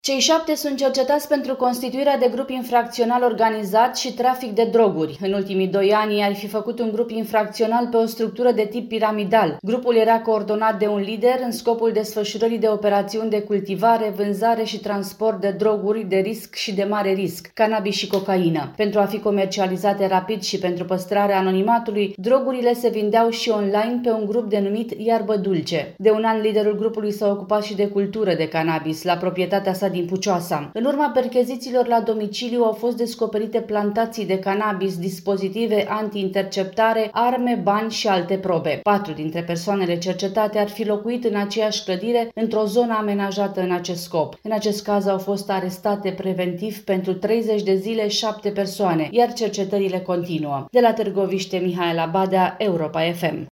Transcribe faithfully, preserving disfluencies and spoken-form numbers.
Cei șapte sunt cercetați pentru constituirea de grup infracțional organizat și trafic de droguri. În ultimii doi ani ar fi făcut un grup infracțional pe o structură de tip piramidal. Grupul era coordonat de un lider în scopul desfășurării de operațiuni de cultivare, vânzare și transport de droguri de risc și de mare risc, cannabis și cocaină. Pentru a fi comercializate rapid și pentru păstrarea anonimatului, drogurile se vindeau și online pe un grup denumit Iarbă Dulce. De un an, liderul grupului s-a ocupat și de cultură de cannabis la proprietatea sa din Pucioasa. În urma perchezițiilor la domiciliu au fost descoperite plantații de cannabis, dispozitive anti-interceptare, arme, bani și alte probe. Patru dintre persoanele cercetate ar fi locuit în aceeași clădire, într-o zonă amenajată în acest scop. În acest caz au fost arestate preventiv pentru treizeci de zile șapte persoane, iar cercetările continuă. De la Târgoviște, Mihaela Badea, Europa F M.